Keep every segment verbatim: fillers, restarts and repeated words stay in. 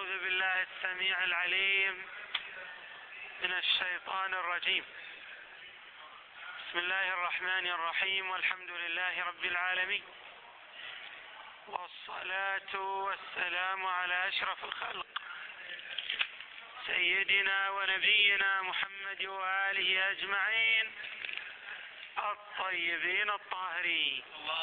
أعوذ بالله السميع العليم من الشيطان الرجيم. بسم الله الرحمن الرحيم، والحمد لله رب العالمين، والصلاة والسلام على أشرف الخلق سيدنا ونبينا محمد وآله أجمعين الطيبين الطاهرين،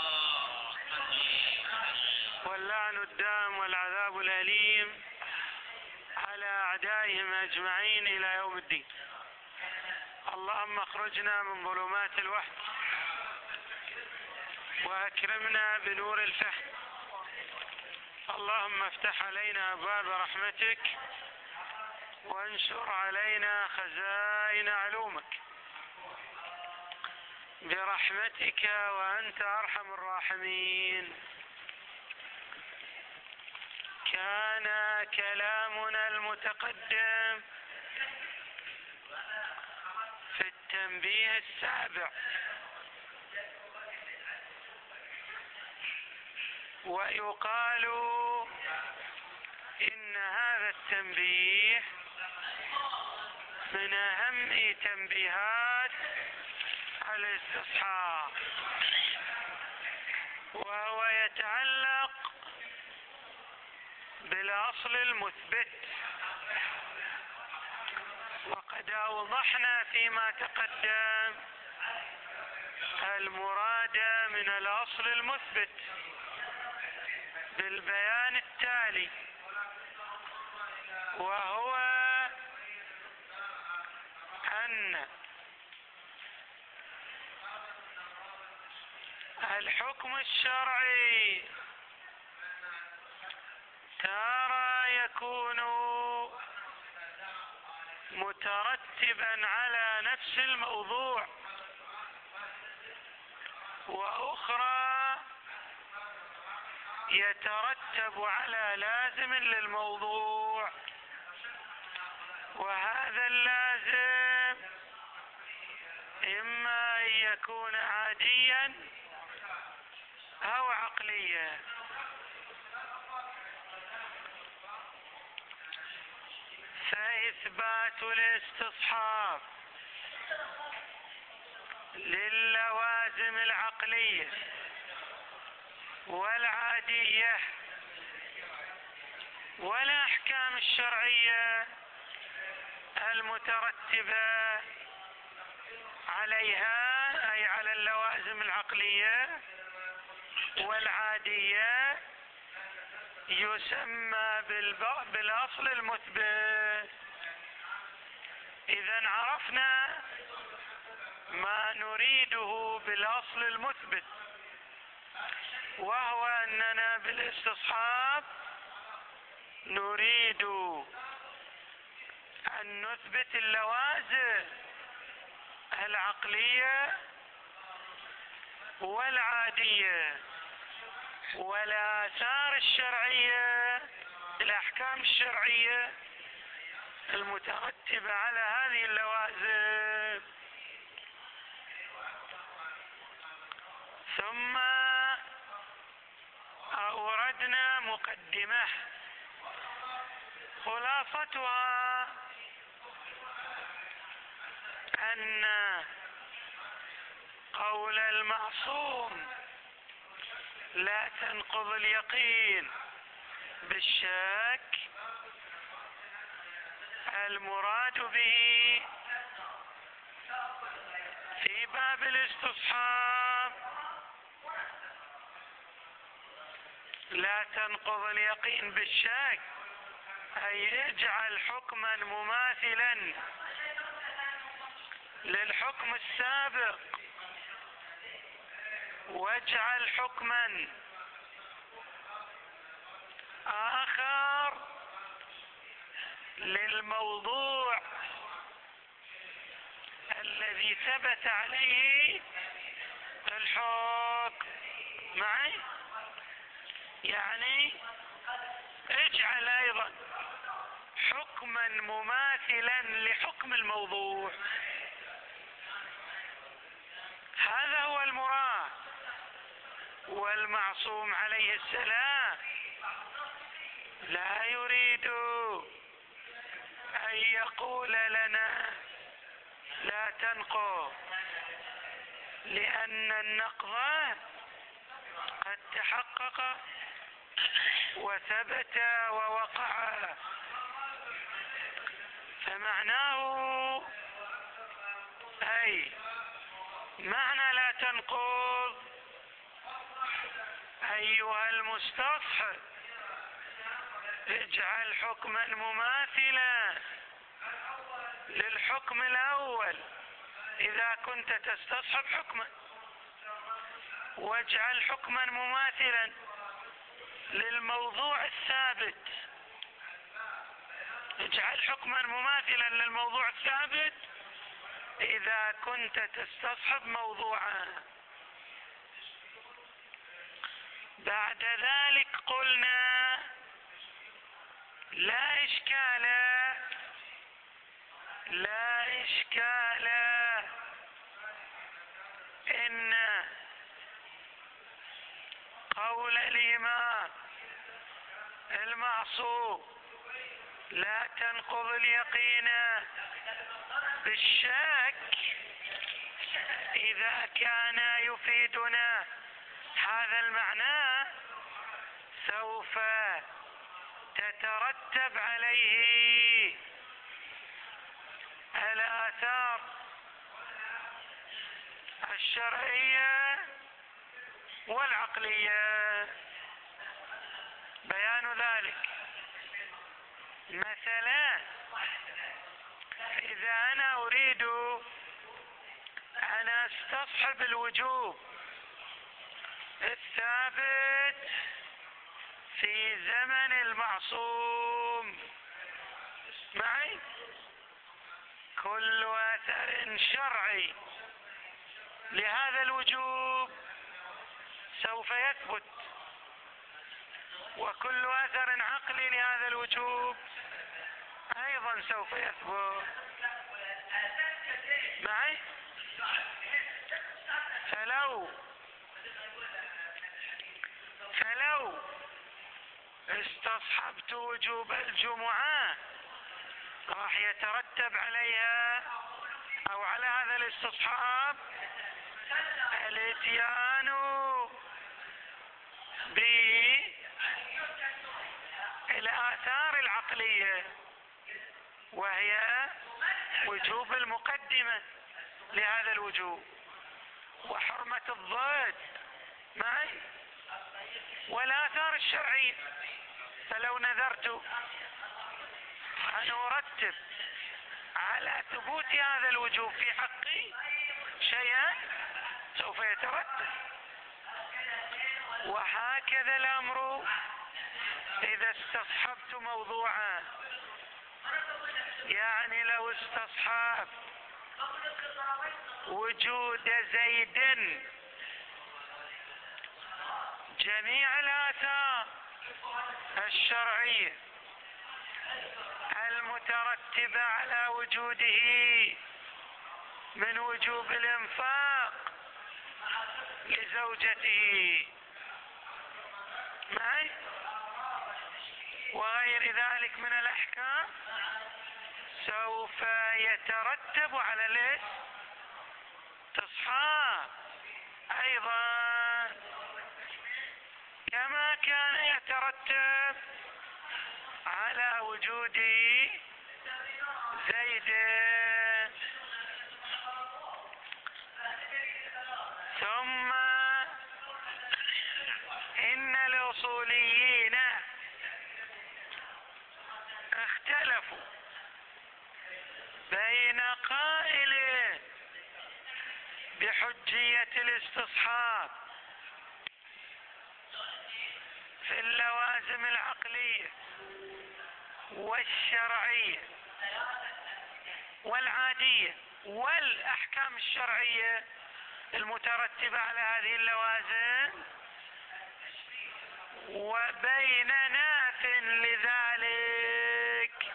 واللعن الدام والعذاب الأليم على أعدائهم أجمعين إلى يوم الدين. اللهم اخرجنا من ظلمات الوهم وأكرمنا بنور الفهم. اللهم افتح علينا أبواب رحمتك وانشر علينا خزائن علومك برحمتك وأنت أرحم الراحمين. كان كلامنا المتقدم في التنبيه السابع، ويقال إن هذا التنبيه من أهم تنبيهات الاستصحاب، وهو يتعلق بالأصل المثبت. وقد أوضحنا فيما تقدم المراد من الأصل المثبت بالبيان التالي، وهو أن الحكم الشرعي تارة يكون مترتبا على نفس الموضوع، وأخرى يترتب على لازم للموضوع، وهذا اللازم إما أن يكون عاديا أو عقليا. فإثبات الاستصحاب للوازم العقلية والعادية والأحكام الشرعية المترتبة عليها، أي على اللوازم العقلية والعادية، يسمى بالأصل المثبت. إذن عرفنا ما نريده بالأصل المثبت، وهو أننا بالاستصحاب نريد أن نثبت اللوازم العقلية والعادية والآثار الشرعية، الأحكام الشرعية المترتبة على هذه اللوازم. ثم أوردنا مقدمة خلاصتها أن قول المعصوم لا تنقض اليقين بالشك، المراد به في باب الاستصحاب لا تنقض اليقين بالشك، أي اجعل حكما مماثلا للحكم السابق، واجعل حكما آخر للموضوع الذي ثبت عليه الحكم معي. يعني اجعل أيضا حكما مماثلا لحكم الموضوع، هذا هو المراد. والمعصوم عليه السلام لا يريد أن يقول لنا لا تنقض، لأن النقض قد تحقق وثبت ووقع. فمعناه أي معنى لا تنقض أيها المستصحب اجعل حكما مماثلا للحكم الأول إذا كنت تستصحب حكما، واجعل حكما مماثلا للموضوع الثابت، اجعل حكما مماثلا للموضوع الثابت إذا كنت تستصحب موضوعا. بعد ذلك قلنا لا إشكال لا إشكال إن قول الإمام المعصوم لا تنقض اليقين بالشك إذا كان يفيدنا هذا المعنى سوف تترتب عليه الآثار الشرعية والعقلية. بيان ذلك مثلا إذا أنا أريد أن أستصحب الوجوب الثابت في زمن المعصوم معي، كل أثر شرعي لهذا الوجوب سوف يثبت، وكل أثر عقلي لهذا الوجوب أيضا سوف يثبت معي. فلو فلو استصحبت وجوب الجمعة راح يترتب عليها أو على هذا الاستصحاب الاتيان بالآثار العقلية، وهي وجوب المقدمة لهذا الوجوب وحرمة الضد معي والآثار الشرعية. فلو نذرت أن أرتب على ثبوت هذا الوجوب في حقي شيئا سوف يترتب، وهكذا الأمر إذا استصحبت موضوعا. يعني لو استصحب وجود زيد جميع الآثار الشرعية المترتبة على وجوده من وجوب الإنفاق لزوجته معي وغير ذلك من الأحكام سوف يترتب على الاستصحاب أيضا، كما كان يترتب على وجود زيد. ثم إن الأصوليين اختلفوا بين قائل بحجية الاستصحاب في اللوازم العقلية والشرعية والعادية والأحكام الشرعية المترتبة على هذه اللوازم، وبين ناف لذلك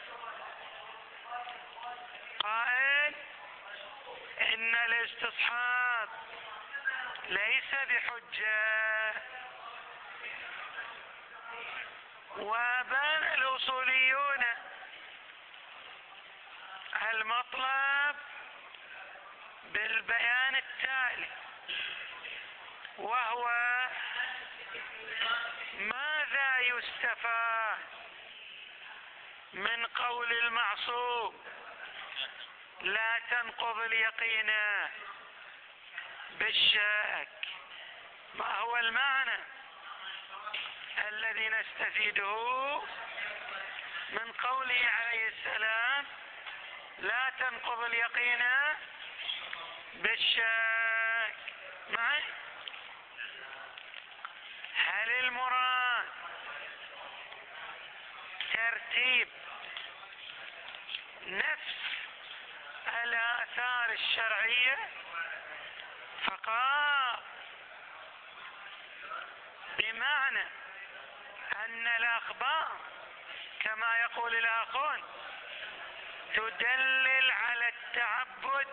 قائل إن الاستصحاب ليس بحجة. وبين الأصوليون المطلب بالبيان التالي، وهو ماذا يستفاد من قول المعصوم لا تنقض اليقين بالشك؟ ما هو المعنى الذي نستفيده من قوله عليه السلام لا تنقض اليقين بالشك؟ معي؟ هل المراد ترتيب نفس الآثار الشرعية فقط، بمعنى أن الأخبار كما يقول الآخرون تدلل على التعبد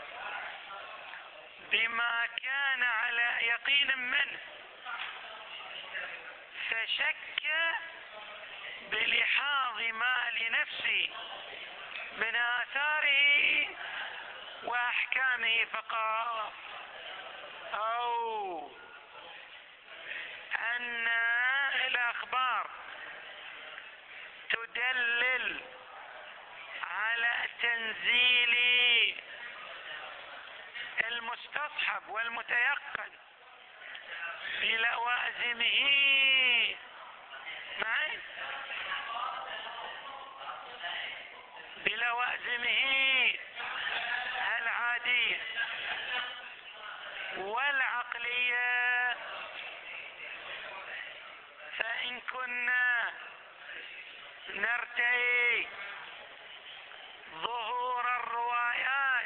بما كان على يقين منه، فشك بلحاظ ما لنفسه من آثاره وأحكامه فقط، أو أن الأخبار تدلل على تنزيل المستصحب والمتيقن بلوازمه معي بلوازمه العادية والعقلية. فإن كنا نرتئي ظهور الروايات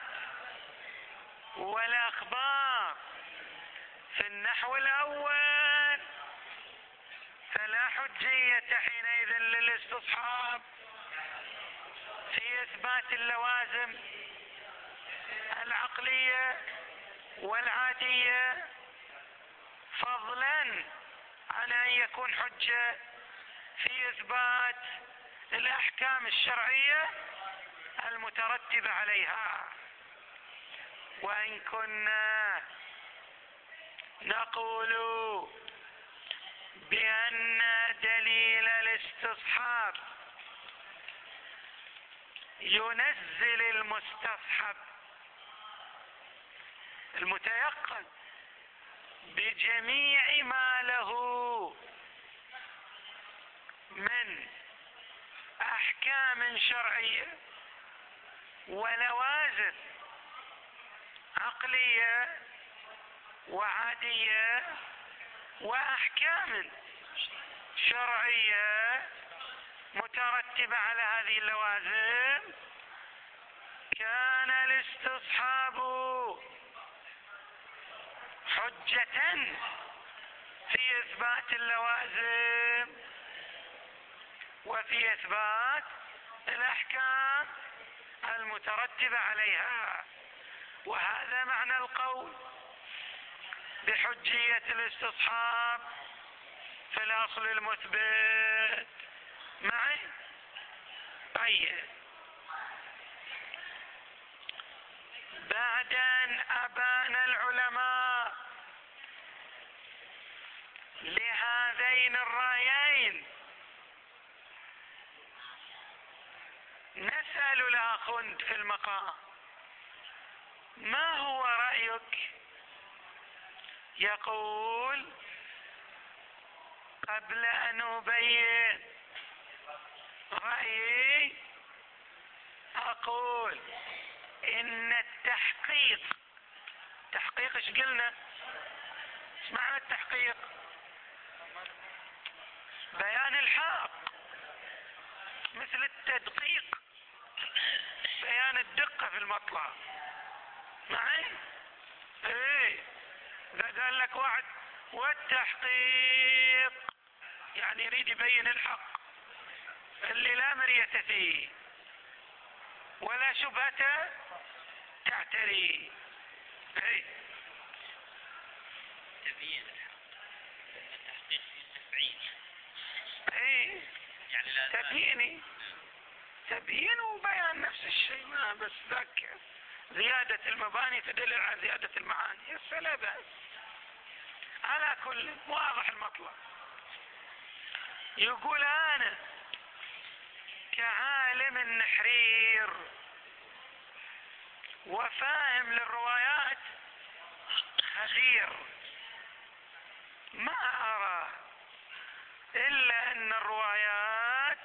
والأخبار في النحو الأول فلا حجية حينئذ للاستصحاب في إثبات اللوازم العقلية والعادية، فضلا عن أن يكون حجة في إثبات الأحكام الشرعية المترتبة عليها. وإن كنا نقول بأن دليل الاستصحاب ينزل المستصحب المتيقن بجميع ما له من أحكام شرعية ولوازم عقلية وعادية وأحكام شرعية مترتبة على هذه اللوازم، كان الاستصحاب حجة في إثبات اللوازم وفي إثبات الأحكام المترتبة عليها. وهذا معنى القول بحجية الاستصحاب في الأصل المثبت. معي؟ طيب، بعد أن أبان العلماء لهذين الرأيين نسأل الآخوند في المقام ما هو رأيك؟ يقول قبل أن أبين رأيي أقول إن التحقيق، تحقيق ايش قلنا؟ ايش معنى التحقيق؟ بيان الحق، مثل التدقيق بيان الدقة في المطلب. معي؟ ايه، اذا قال لك واحد والتحقيق يعني يريد يبين الحق اللي لا مرية فيه ولا شبهة تعتري. ايه، تبيين الحق، التحقيق فيه تفعيل. ايه، يعني لا تبييني تبيين وبيان نفس الشيء، ما بس ذاك زيادة المباني تدل على زيادة المعاني، السلام بس. على كل واضح المطلب. يقول أنا كعالم النحرير وفاهم للروايات خبير، ما أرى إلا أن الروايات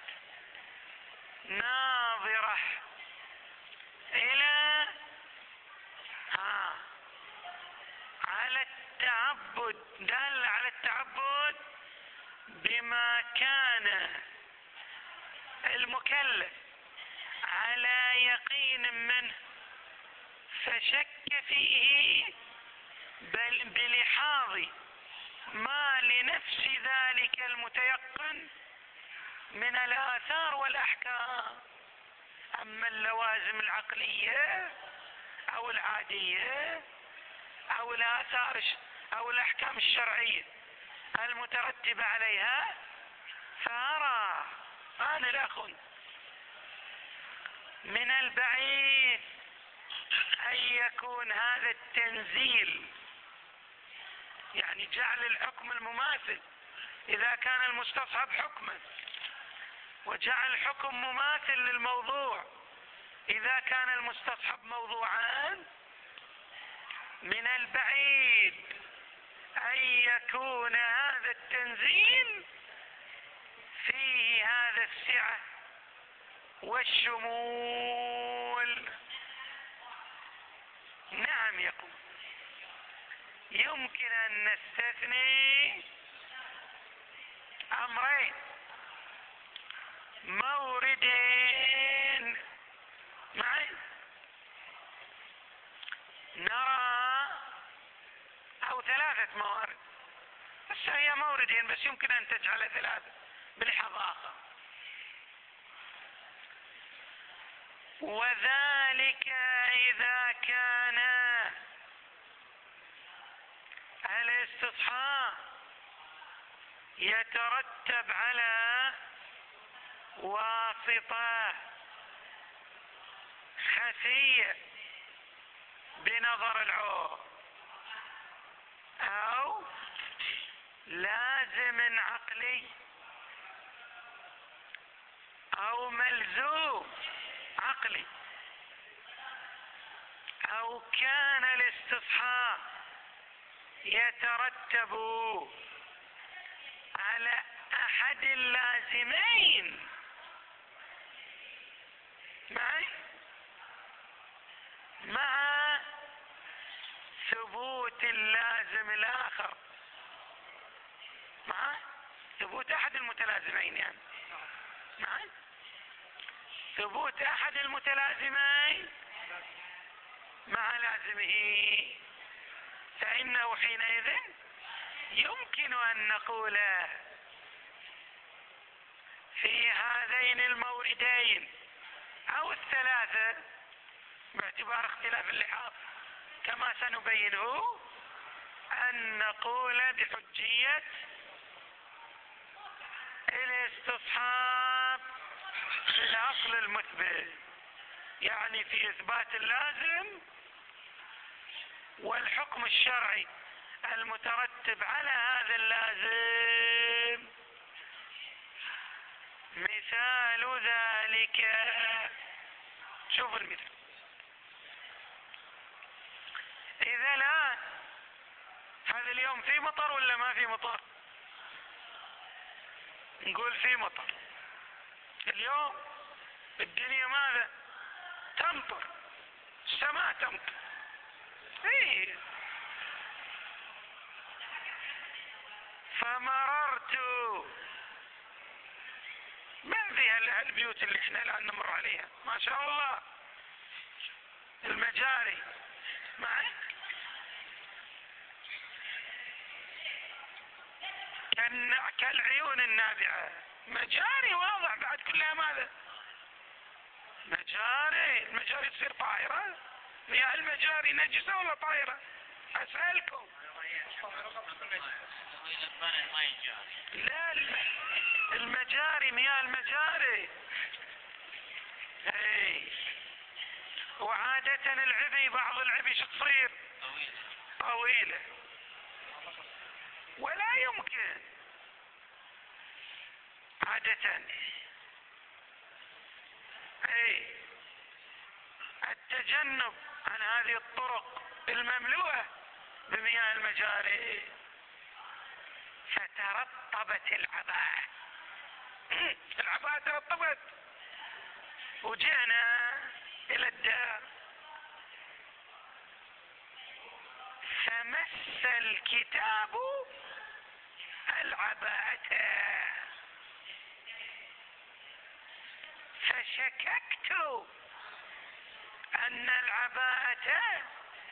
ناظرة إلى ها على التعبد، دل على التعبد بما كان المكلف على يقين منه فشك فيه، بل بلحاظ ما لنفس ذلك المتيقن من الآثار والأحكام. أما اللوازم العقلية أو العادية أو الآثار أو الأحكام الشرعية المترتبة عليها، فأرى أنا الأخ من البعيد أن يكون هذا التنزيل، يعني جعل الحكم المماثل إذا كان المستصحب حكما، وجعل حكم مماثل للموضوع إذا كان المستصحب موضوعان، من البعيد أن يكون هذا التنزيل فيه هذا السعة والشمول. نعم، يقول يمكن أن نستثني أمرين، موردين معي نرى، أو ثلاثة موارد، بس هي موردين بس يمكن أن تجعل ثلاثة بلحظة آخر. وذلك إذا كان الاستصحاب يترتب على واسطة خفية بنظر العور أو لازم عقلي أو ملزوم عقلي، أو كان الاستصحاب يترتب على أحد اللازمين معي مع ثبوت اللازم الآخر، مع ثبوت أحد المتلازمين، يعني مع ثبوت أحد المتلازمين مع لازمه، فإنه حينئذ يمكن أن نقول في هذين الموردين أو الثلاثة باعتبار اختلاف اللحاظ كما سنبينه، أن نقول بحجية الاستصحاب في الأصل المثبت، يعني في إثبات اللازم والحكم الشرعي المترتب على هذا اللازم. مثال ذلك، شوف المثال. إذا الآن هذا اليوم في مطر ولا ما في مطر؟ نقول في مطر اليوم، الدنيا ماذا؟ تمطر، السماء تمطر. إيه. فمررت من ذي البيوت اللي احنا الآن نمر عليها، ما شاء الله المجاري معي كالعيون النابعة، مجاري واضح بعد كلها ماذا؟ مجاري. المجاري تصير طائرة؟ مياه المجاري نجسة ولا طائرة؟ أسألكم. لا، المجاري مياه المجاري. اي عادة العبي بعض العبي شو تصير؟ طويلة. طويلة. ولا يمكن عادة اي التجنب عن هذه الطرق المملوءة بمياه المجاري، فترطبت العباءة. العباءة ترطبت، وجئنا إلى الدار فمس الكتاب العباءة، فشككت أن العباءة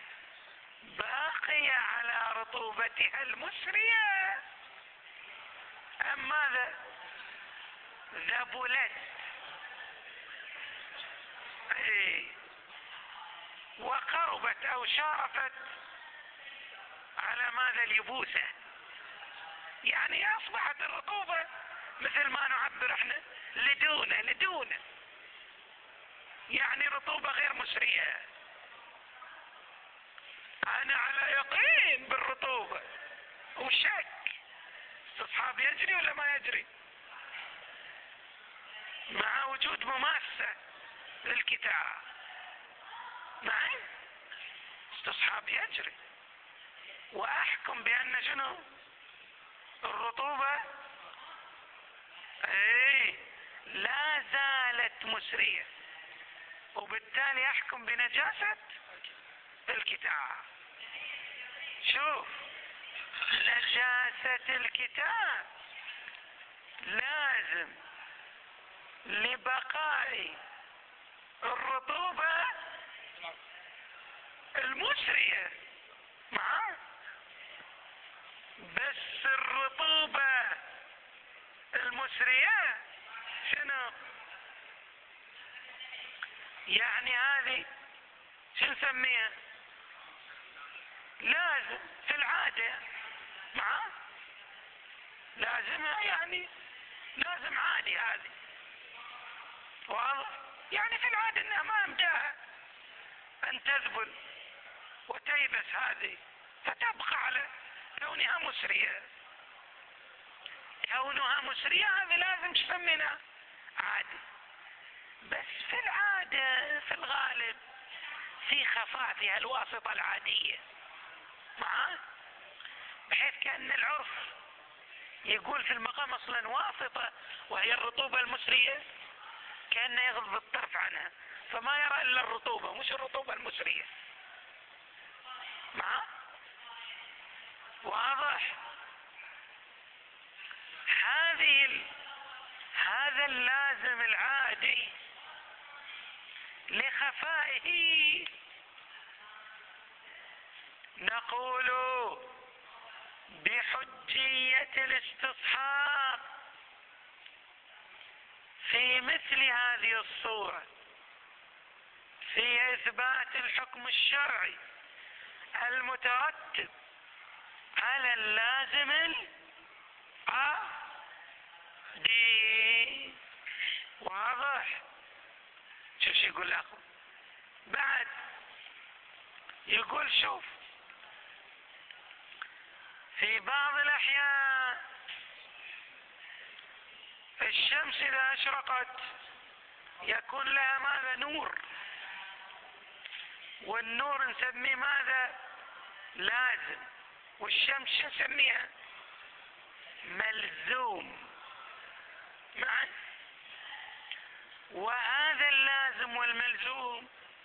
باقية على رطوبتها المسرية أم ماذا؟ ذبلت. ايه وقربت أو شارفت على ماذا؟ اليبوسة. يعني أصبحت الرطوبة مثل ما نعبر احنا لدونة لدونة، يعني رطوبة غير مسرية. أنا على يقين بالرطوبة وشك، استصحاب يجري ولا ما يجري؟ مع وجود مماسة للكتاب. نعم استصحاب يجري، وأحكم بأن شنو؟ الرطوبة ايه لا زالت مسرية، وبالتالي أحكم بنجاسة الكتاب. شوف، نجاسة الكتاب لازم لبقاء الرطوبة المسرية معاه، بس الرطوبة المسرية شنو؟ يعني هذه شو نسميها؟ لازم في العادة معاه، لازمها يعني لازم عادي هذه، واضح؟ يعني في العادة انها ما امداها ان تذبل وتيبس هذه، فتبقى على كونها مسرية. كونها مسرية هذه لازم تسمينا عادي، بس في العادة في الغالب في خفاء فيها الواسطة العادية معاه، بحيث كأن العرف يقول في المقام اصلا واسطة وهي الرطوبة المسرية، كأنه يغض الطرف عنها، فما يرى الا الرطوبة مش الرطوبة المسرية معاه. واضح؟ هذه ال... هذا اللازم العادي لخفائه نقول بحجية الاستصحاب في مثل هذه الصورة في إثبات الحكم الشرعي المترتب على اللازم العادي. واضح؟ شوف شو يقول الأخ بعد، يقول شوف في بعض الأحيان الشمس إذا أشرقت يكون لها ماذا؟ نور، والنور نسميه ماذا؟ لازم، والشمس نسميها ملزوم معا. وهذا اللازم والملزوم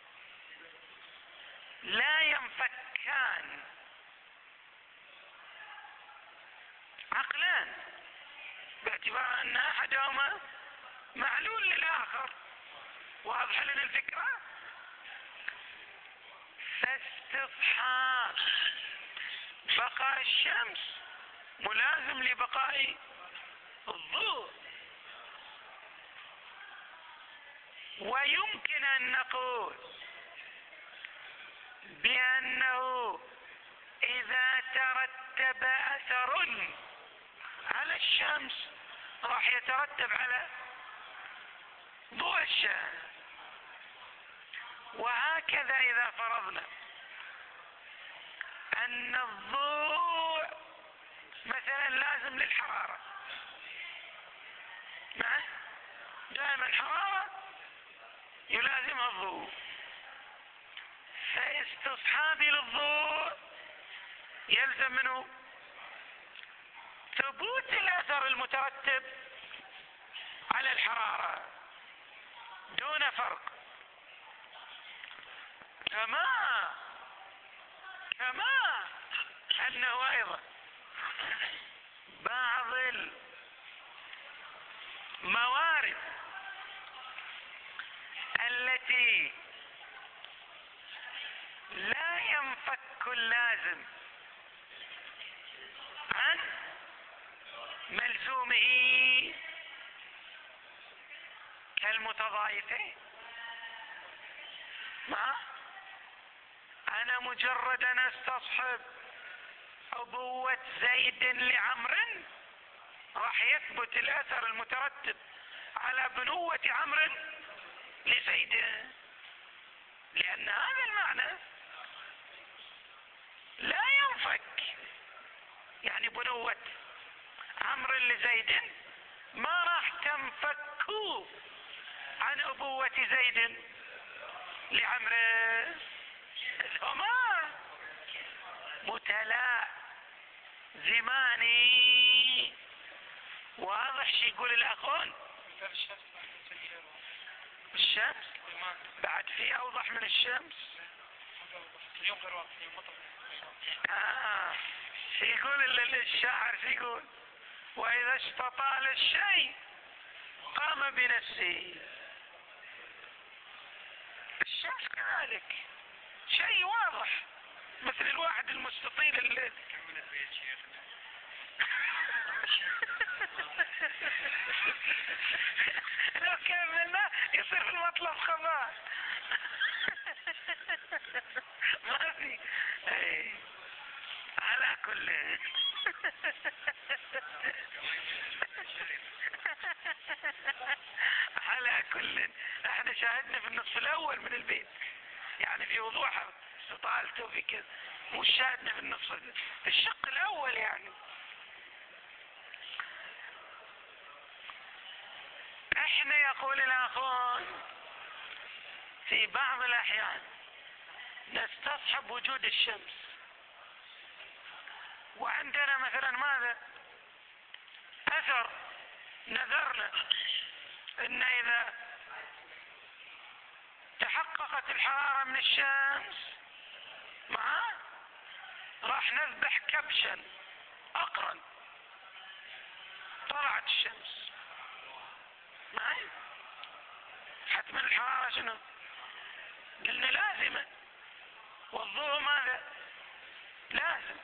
لا ينفكان عقلان، باعتبار ان احدهما معلول للاخر. واضح لنا الفكرة؟ فاستصحاب بقاء الشمس ملازم لبقاء الضوء، ويمكن ان نقول بانه اذا ترتب اثر على الشمس راح يترتب على ضوء الشمس، وهكذا إذا فرضنا أن الضوء مثلا لازم للحرارة، نعم دائما الحرارة يلازمها الضوء، فاستصحابي للضوء يلزم منه ثبوت الأثر المترتب على الحرارة دون فرق. كما كما أنه أيضا بعض الموارد التي لا ينفك اللازم عن ملزومه كالمتضايفين، ما أنا مجرد أن استصحب أبوة زيد لعمر راح يثبت الأثر المترتب على بنوة عمرو لزيد، لأن هذا المعنى لا ينفك، يعني بنوة عمرو لزيد ما راح تنفك عن أبوة زيد لعمرو، هما متلازماني. واضح شي يقول الأخون؟ الشمس بعد في أوضح من الشمس. آه. يقول الشاعر يقول وإذا استطال الشيء قام بنفسه. الشمس كذلك شيء واضح مثل الواحد المستطيل اللي لو كملنا يصير في المطلب خبر ما في. على كل على كل احنا شاهدنا في النصف الاول من البيت يعني في وضوح استطالته في كذا، مش شاهدنا في النصف في الشق الاول. يعني احنا يقول الاخوان في بعض الاحيان نستصحب وجود الشمس، وعندنا مثلا ماذا اثر نذرنا ان اذا تحققت الحرارة من الشمس معاه راح نذبح كبشا اقرن طلعت الشمس معي، حتما الحرارة شنو قلنا لازمة، والضوء ماذا لازم.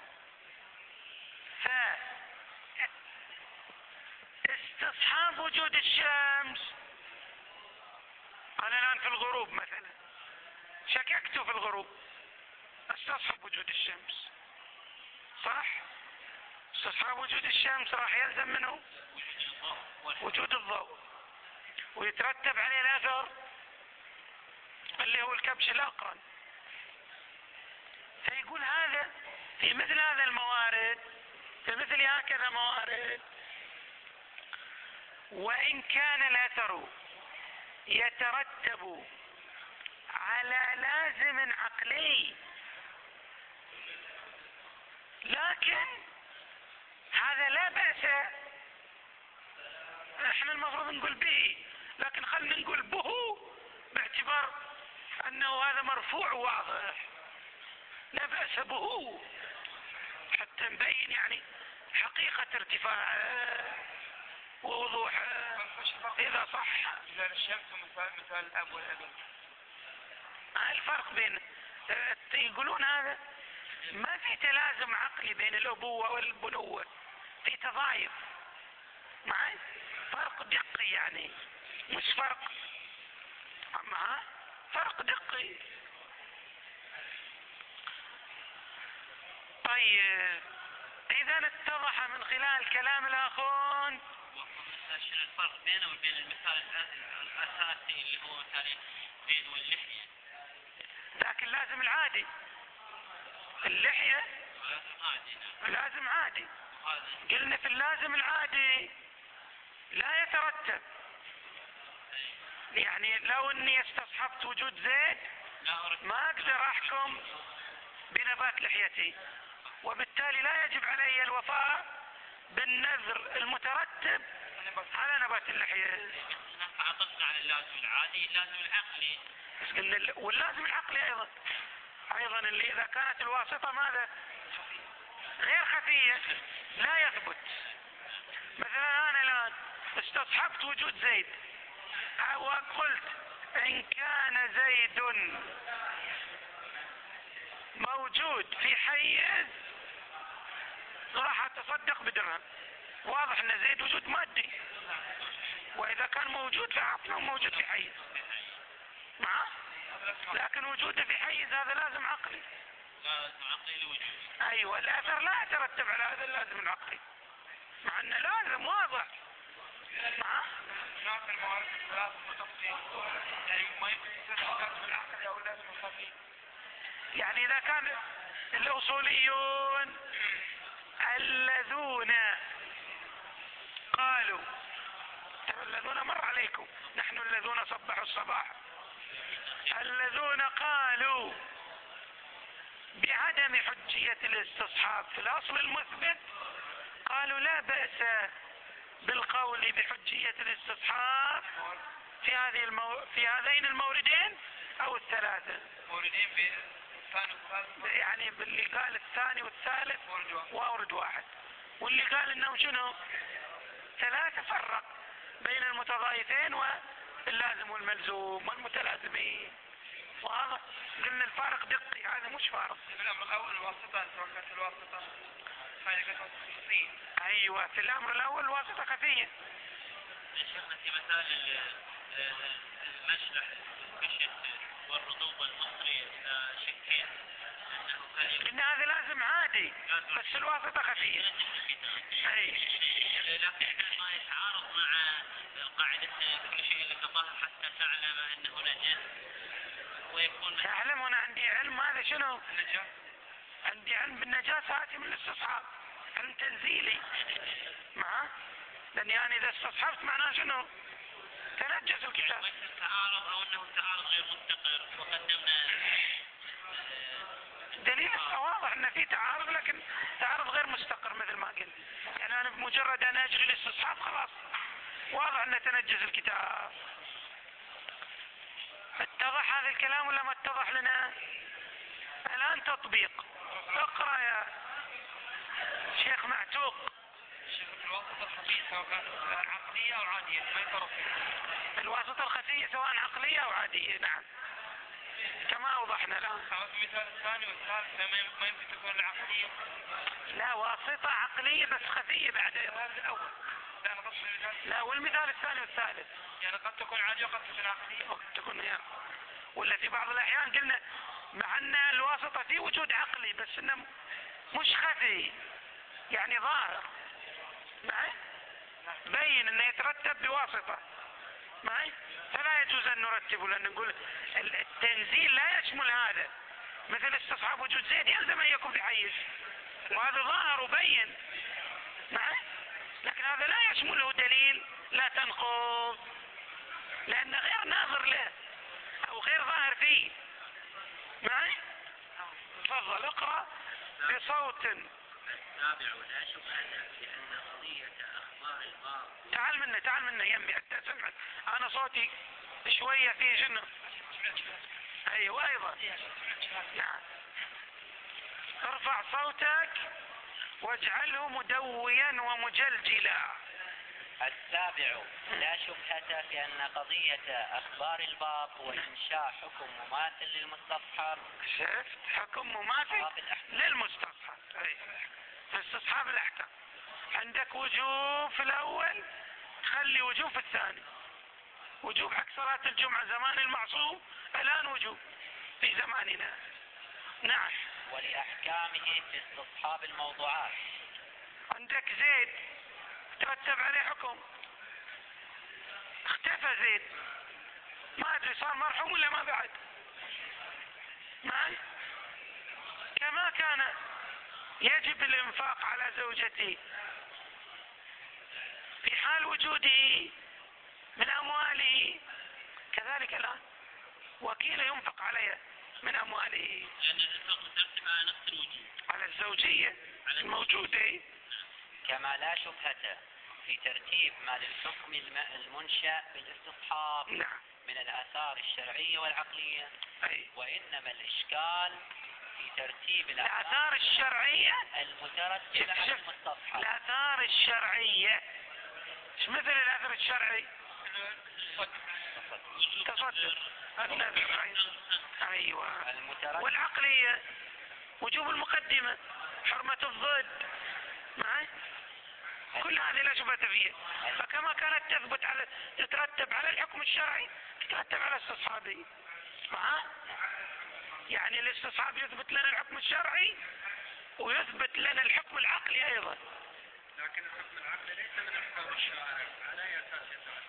فاستصحاب وجود الشمس، انا الان في الغروب مثلا شككت في الغروب استصحب وجود الشمس، صح؟ استصحاب وجود الشمس راح يلزم منه وجود الضوء ويترتب عليه الاثر اللي هو الكبش الاقرن. فيقول هذا في مثل هذا الموارد، في مثل هكذا موارد، وإن كان الأثر يترتب على لازم عقلي لكن هذا لا بأس، احنا المفروض نقول به، لكن خلينا نقول به باعتبار انه هذا مرفوع واضح، لا بأس به حتى نبين يعني حقيقة ارتفاعه ووضوحه اذا صح. مثال الشمس ومثال مثال الاب والابن، الفرق بين يقولون هذا ما في تلازم عقلي بين الابوة والبنوة، في تضايف معي، فرق دقي يعني مش فرق، اما فرق دقي. طيب اذا اتضح من خلال كلام الاخون شنو الفرق بينه وبين المثال الاساسي اللي هو مثال الزيد واللحية؟ لكن لازم العادي اللحية لازم عادي. نعم. لازم عادي. هذا قلنا في اللازم العادي لا يترتب. يعني لو اني استصحبت وجود زيت لا أرد. ما اقدر احكم بنبات لحيتي، وبالتالي لا يجب علي الوفاء بالنذر المترتب على نبات اللحية. نحن عطفنا على اللازم العادي، اللازم العقلي. بس قلنا ال- واللازم العقلي ايضا ايضا اللي اذا كانت الواسطة ماذا؟ غير خفية لا يثبت. مثلا انا الان استصحبت وجود زيد وقلت ان كان زيد موجود في حيز راح اتصدق بدرهم. واضح ان زيد وجود مادي، واذا كان موجود فعطنا موجود في حيز معه، لكن وجوده في حيز هذا لازم عقلي. لازم عقلي لوجود. ايوه الاثر لا يترتب على هذا اللازم العقلي، مع انه لازم واضح معه. هناك الموارد الثلاث متفقين، يعني ما يمكن يصير اللازم العقلي او اللازم الخفي. يعني اذا كان الاصوليون الذين قالوا، الذين مر عليكم نحن الذين صبحوا الصباح، الذين قالوا بعدم حجية الاستصحاب في الاصل المثبت قالوا لا بأس بالقول بحجية الاستصحاب في هذه المو... في هذين الموردين او الثلاثة. موردين في الثاني والثالث. يعني باللي قال الثاني والثالث مورد واحد. وأورد واحد، واللي قال انه شنو ثلاثة فرق بين المتضايفين واللازم والملزوم والمتلازمين. واضح؟ قلنا الفارق دقي، هذا مش فارق. في الامر الاول الواسطة، سواء كانت الواسطة خارجة خفية. ايوه في الامر الاول واسطة خفية. شفنا في مثال المشلح الكشف والرطوبة المصري شكين انه كان قلنا هذا لازم عادي بس الواسطة خفية. اي لكن ما يتعارض مع قاعدة كل شيء لك ظهر حتى تعلم انه نجس ويكون تعلم. انا عندي علم هذا شنو؟ النجاة. عندي علم بالنجاسة آتي من الاستصحاب، علم تنزيلي معه، لاني انا اذا استصحبت معناه شنو؟ تنجس الكتاب. يعني تعارض او انه تعارض غير مستقر وقدمنا دليل واضح ان في تعارض، لكن تعارض غير مستقر مثل ما قلت. يعني انا بمجرد ان اجري الاستصحاب خلاص واضح ان تنجس الكتاب. اتضح هذا الكلام ولا ما اتضح لنا؟ الان تطبيق. اقرا يا شيخ معتوق. شوف الواسطة الخفية سواء كانت عقلية او عادية ما يفرق. الواسطة الخفية سواء عقلية او عادية. نعم كما اوضحنا الان. خلاص المثال الثاني والثالث ما يمكن تكون العقلية. لا واسطة عقلية بس خفية بعد هذا الاول. لا انا قصدي المثال. لا والمثال الثاني والثالث يعني قد تكون عادية وقد تكون عقلية. قد تكون هي. ولا في بعض الاحيان قلنا مع ان الواسطة في وجود عقلي بس انه مش خفي، يعني ظاهر معي بين انه يترتب بواسطة معي، فلا يجوز ان نرتبه لان نقول التنزيل لا يشمل هذا. مثل استصحاب وجود زيد يلزم ان يكون في حيز وهذا ظاهر وبين معي، لكن هذا لا يشمله دليل لا تنقض لأنه غير ناظر له أو غير ظاهر فيه معي. تفضل اقرأ بصوت. السابع لا شبهة بأن قضية أخبار الباب. تعال منا تعال منا يمي حتى أسمعك، أنا صوتي شوية فيه جنة. أيوة أيضا نعم. ارفع صوتك واجعله مدويا ومجلجلا. السابع لا شبهة في أن قضية أخبار الباب وإنشاء حكم مماثل للمستصحب. شفت حكم مماثل للمستصحب. أي في استصحاب الأحكام عندك وجوب في الأول خلي وجوب في الثاني. وجوب حق صلاة الجمعة زمان المعصوم الآن وجوب في زماننا. نعم. ولأحكامه في استصحاب الموضوعات. عندك زيد ترتب عليه حكم، اختفى زيد ما ادري صار مرحوم ولا ما بعد. معي؟ كما كان يجب الإنفاق على زوجتي في حال وجوده من أمواله، كذلك الآن وكيل ينفق عليها من أمواله، لأن الإنفاق مترتب على نفس الوجوب، على الزوجية الموجودة. كما لا شبهة في ترتيب ما للحكم المنشأ بالاستصحاب نعم. من الآثار الشرعية والعقلية. أي. وإنما الإشكال في ترتيب الآثار الشرعية المترتبة على المستصحب. الآثار الشرعية ايش مثل الأثر الشرعي؟ تصدق النذر. أيوة. والعقلية وجوب المقدمة، حرمة الضد، معي؟ كل هذه لا شبهة فيها. فكما كانت تثبت على تترتب على الحكم الشرعي تترتب على استصحابه. معه؟ يعني الاستصحاب يثبت لنا الحكم الشرعي ويثبت لنا الحكم العقلي أيضا. لكن الحكم العقلي ليس من أحكام الشارع، على أي أساس يترتب؟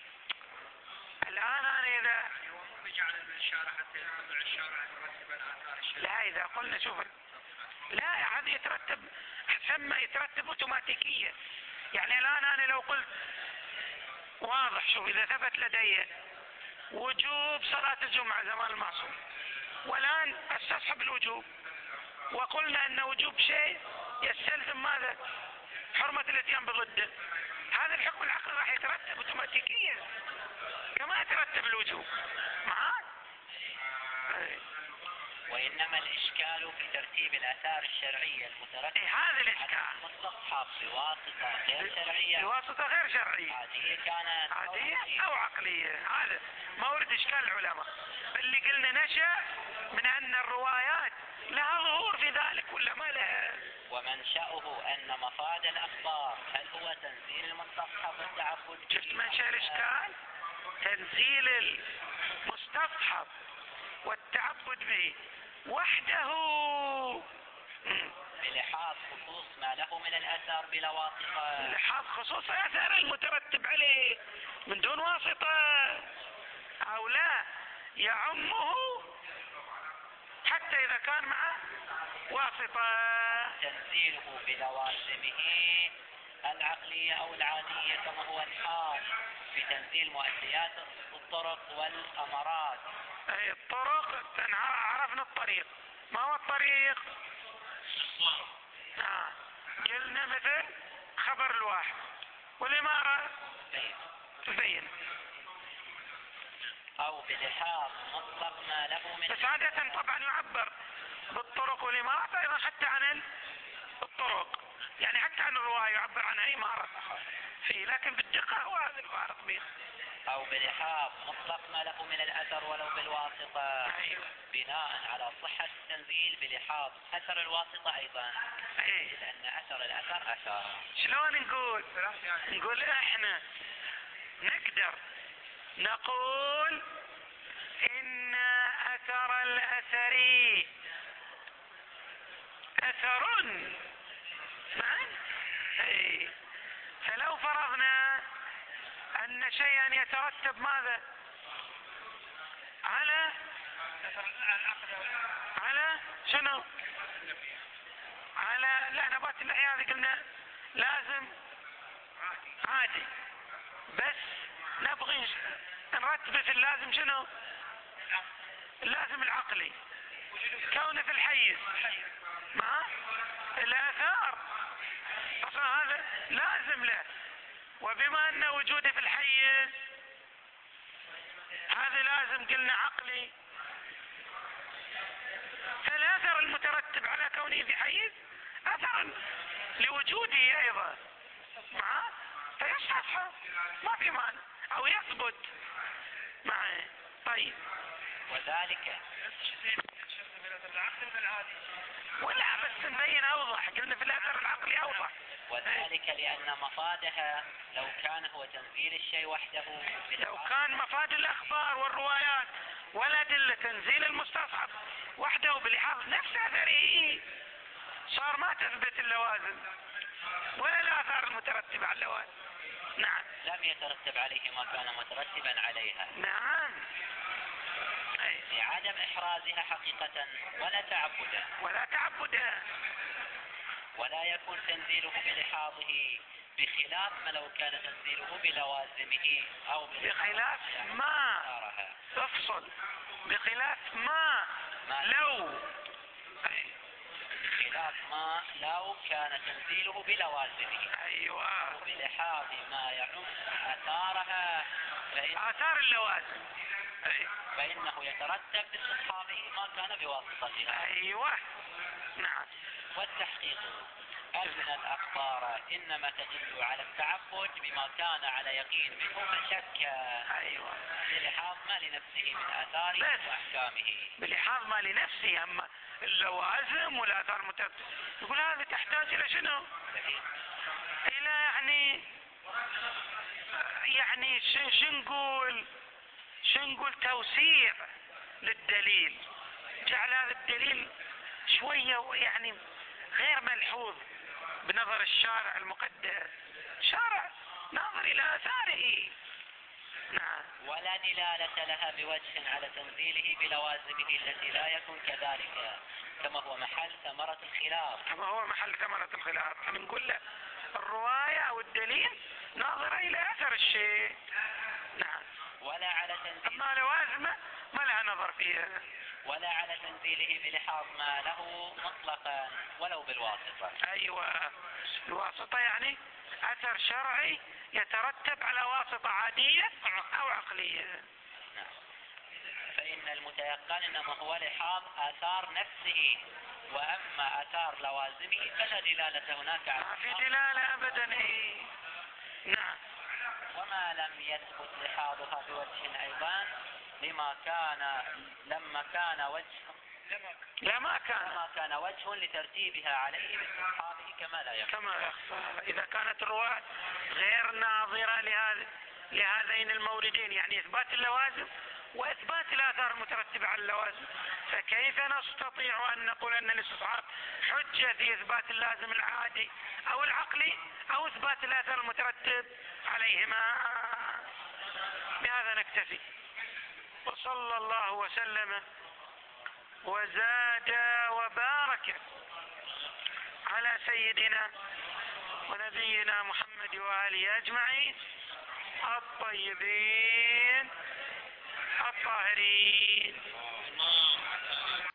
الآن أنا إذا يعني هو مو بجعل الشارع حتى يتبع الشارع يرتب الآثار الشرعية. لا، إذا قلنا شوف، لا هذا يترتب ثم يترتب اوتوماتيكيا. يعني الآن أنا لو قلت واضح، شوف إذا ثبت لدي وجوب صلاة الجمعة زمان المعصوم والآن استصحب الوجوب، وقلنا أن وجوب شيء يستلزم ماذا؟ حرمة الاتيان بضده، هذا الحكم العقلي راح يترتب اوتوماتيكيا كما يترتب الوجوب. معاك؟ وإنما الإشكال في ترتيب الآثار الشرعية المترتبة إيه هذا الإشكال. على المستصحب بواسطة غير شرعية، بواسطة غير شرعية، عادية كانت عادية أو عقلية. هذا مورد إشكال العلماء اللي قلنا نشأ من أن الروايات لها ظهور في ذلك ولا ما لها. ومنشأه أن مفاد الأخبار هل هو تنزيل المستصحب والتعبد؟ شفت منشأ الإشكال؟ تنزيل المستصحب والتعبد به وحده بلحاظ خصوص ما له من الأثر بلا واسطة، لحاظ خصوص الأثر المترتب عليه من دون واسطة، أو لا يعمه حتى إذا كان معه واسطة. تنزيله بلوازمه العقلية أو العادية كما هو الحال في تنزيل مؤديات الطرق والأمارات. أي الطرق، عرفنا الطريق، ما هو الطريق؟ آه. قلنا مثل خبر الواحد والإمارة تبين، أو بلحاظ مطلق ما له من بس عادة طبعا يعبر بالطرق والإمارة أيضا حتى عن الطرق، يعني حتى عن الرواية يعبر عنها إمارة فيه، لكن بالدقة هو هذا الفارق بين. أو بلحاظ مطلق ما له من الأثر ولو بالواسطة. أيوة. بناء على صحة التنزيل بلحاظ أثر الواسطة أيضا. أيوة. لأن أثر الأثر أثر. شلون نقول؟ نقول إحنا نقدر نقول إن أثر الأثر أثر معا. أي. فلو فرضنا أن شيئا يترتب ماذا؟ على على شنو؟ على لا نبات اللحية هذه قلنا لازم عادي، بس نبغي نرتبه في اللازم شنو؟ اللازم العقلي كونه في الحيز مع الآثار أصلا هذا لازم له، وبما أن وجوده في الحيز هذا لازم قلنا عقلي، فالأثر المترتب على كونه في حيز أثر لوجوده أيضا معه فيصحح ما في معنى أو يثبت معه. طيب وذلك ولا بس نبين أوضح، قلنا في الأثر العقلي أوضح. وذلك لأن مفادها لو كان هو تنزيل الشيء وحده، لو كان مفاد الأخبار والروايات والأدلة تنزيل المستصحب وحده بلحاظ نفس أثره صار ما تثبت اللوازم ولا الآثار المترتبة على اللوازم. نعم. لم يترتب عليه ما كان مترتبا عليها. نعم. لعدم لعدم إحرازها حقيقة ولا تعبدا ولا تعبدا. ولا يكون تنزيله بلحاظه بخلاف ما لو كان تنزيله بلوازمه أو بخلاف ما بخلاف تفصل بخلاف ما لو خلاف ما لو كان تنزيله بلوازمه أيوة بلحاظ ما يعم أثارها فإن آثار اللوازم. أي. فإنه يترتب باستصحابه ما كان بواسطتها. أيوة نعم. والتحقيق أن الأخبار إنما تدل على التعبد بما كان على يقين منه فشك أيوة بلحاظ ما لنفسه من آثاره بس. وأحكامه. بلحاظ ما لنفسه. أما اللوازم والآثار المترتبة يقول هذا تحتاج إلى شنو؟ إلى يعني يعني شو نقول شو نقول توسيع للدليل، جعل هذا الدليل شوية يعني غير ملحوظ بنظر الشارع المقدس. شارع ناظر إلى آثاره. نعم. ولا دلالة لها بوجه على تنزيله بلوازمه التي لا يكون كذلك كما هو محل ثمرة الخلاف. كما هو محل ثمرة الخلاف. يعني نقول له الرواية أو الدليل ناظر إلى أثر الشيء. نعم. ولا على تنزيله أما لوازمه ما لها نظر فيها. ولا على تنزيله بلحاظ ما له مطلقا ولو بالواسطة. أيوة الواسطة يعني أثر شرعي يترتب على واسطة عادية أو عقلية. نعم. فإن المتيقن إنما هو لحاظ آثار نفسه، وأما آثار لوازمه فلا دلالة هناك على ما في دلالة أبدا. إيه. نعم. وما لم يثبت لحاظها بوجه أيضا لما كان لما كان وجه لا ما كان لما كان وجه لترتيبها عليه باستصحابه كما لا يخفى. كما يخفى. إذا كانت الرواة غير ناظرة لهذا لهذين الموردين، يعني إثبات اللوازم وإثبات الآثار المترتبة على اللوازم، فكيف نستطيع أن نقول أن الاستصحاب حجة في إثبات اللازم العادي أو العقلي أو إثبات الآثار المترتب عليهما؟ بهذا نكتفي، وصلى الله وسلم وزاد وبارك على سيدنا ونبينا محمد وآله أجمعين الطيبين الطاهرين.